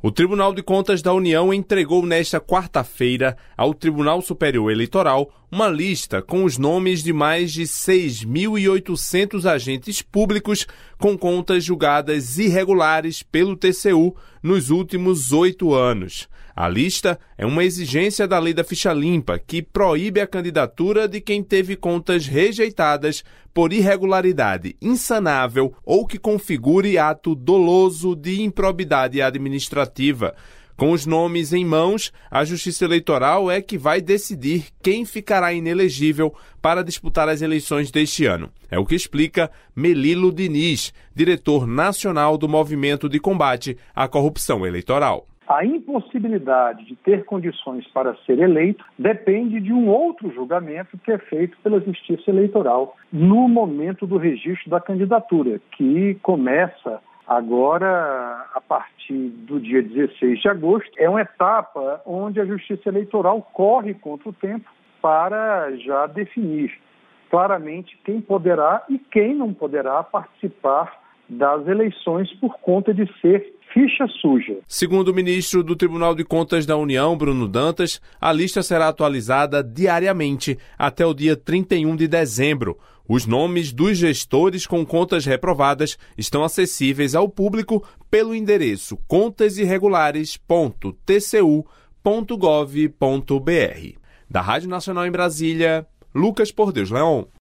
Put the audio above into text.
O Tribunal de Contas da União entregou nesta quarta-feira ao Tribunal Superior Eleitoral uma lista com os nomes de mais de 6.800 agentes públicos com contas julgadas irregulares pelo TCU nos últimos 8 anos. A lista é uma exigência da Lei da Ficha Limpa, que proíbe a candidatura de quem teve contas rejeitadas por irregularidade insanável ou que configure ato doloso de improbidade administrativa. Com os nomes em mãos, a Justiça Eleitoral é que vai decidir quem ficará inelegível para disputar as eleições deste ano. É o que explica Melilo Diniz, diretor nacional do Movimento de Combate à Corrupção Eleitoral. A impossibilidade de ter condições para ser eleito depende de um outro julgamento que é feito pela Justiça Eleitoral no momento do registro da candidatura, que começa agora a partir do dia 16 de agosto. É uma etapa onde a Justiça Eleitoral corre contra o tempo para já definir claramente quem poderá e quem não poderá participar das eleições por conta de ser ficha suja. Segundo o ministro do Tribunal de Contas da União, Bruno Dantas, a lista será atualizada diariamente até o dia 31 de dezembro. Os nomes dos gestores com contas reprovadas estão acessíveis ao público pelo endereço contasirregulares.tcu.gov.br. Da Rádio Nacional em Brasília, Lucas Por Deus Leon.